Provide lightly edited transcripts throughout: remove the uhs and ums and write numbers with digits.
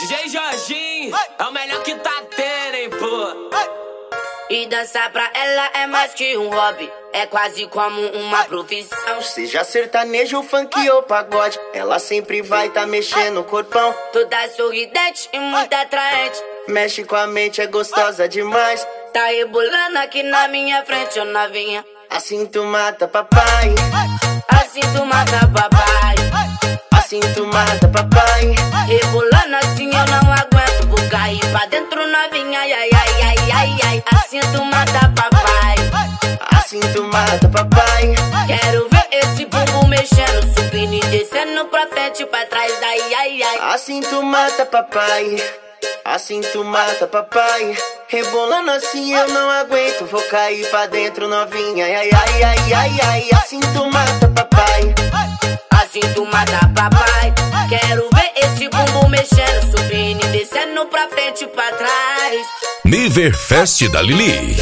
DJ Jorginho é o melhor que tá tendo, hein, pô. E dançar pra ela é mais que um hobby, é quase como uma profissão. Seja sertanejo, funk ou pagode, ela sempre vai tá mexendo o corpão. Toda sorridente e muito atraente, mexe com a mente, é gostosa demais. Tá rebolando aqui na minha frente, ô novinha. Assim tu mata papai, assim tu mata papai, assim tu mata papai. Rebolando assim eu não aguento, vou cair pra dentro novinha, ai, ai, ai, ai, ai. Assim tu mata papai, assim tu mata papai. Quero ver esse bumbum mexendo, subindo e descendo pra frente e pra trás, ai, ai, ai. Assim tu mata papai, assim tu mata papai. Rebolando assim eu não aguento, vou cair pra dentro novinha, ai, ai, ai, ai, ai. Assim tu mata papai, assim tu mata papai. Quero ver esse bumbum mexendo, subindo e descendo pra frente e pra trás. Niverfest da Lili.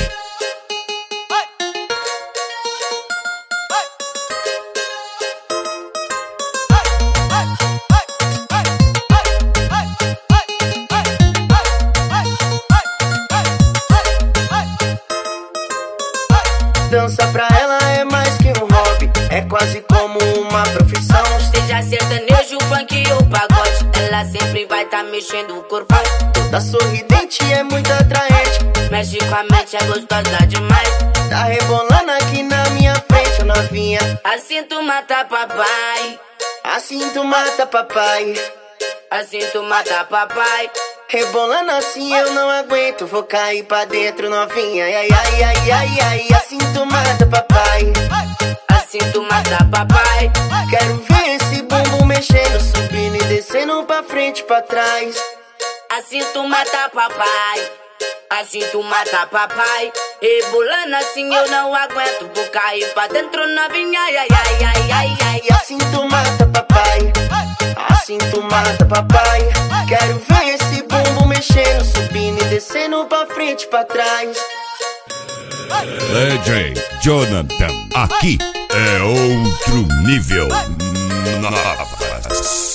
Dança pra ela é mais que um hobby, é quase como uma profissão. Seja sertanejo, funk ou pagode, ela sempre vai tá mexendo o corpão. Toda sorridente é muito atraente, mexe com a mente, é gostosa demais. Tá rebolando aqui na minha frente, ô novinha. Assim tu mata papai, assim tu mata papai, assim tu mata papai. Rebolando assim eu não aguento, vou cair pra dentro novinha, ai, ai, ai, ai, ai. Assim tu mata papai, assim tu mata papai. Quero ver esse bumbum mexendo, subindo e descendo pra frente e pra trás. Assim tu mata papai, assim tu mata papai. Rebolando assim eu não aguento, vou cair pra dentro novinha, ai, ai, ai, ai, ai, ai. Assim tu mata papai, assim tu mata papai. Quero ver esse bumbum mexendo, subindo e descendo pra frente e pra trás. DJ Jonathan, aqui é outro nível. Nossa.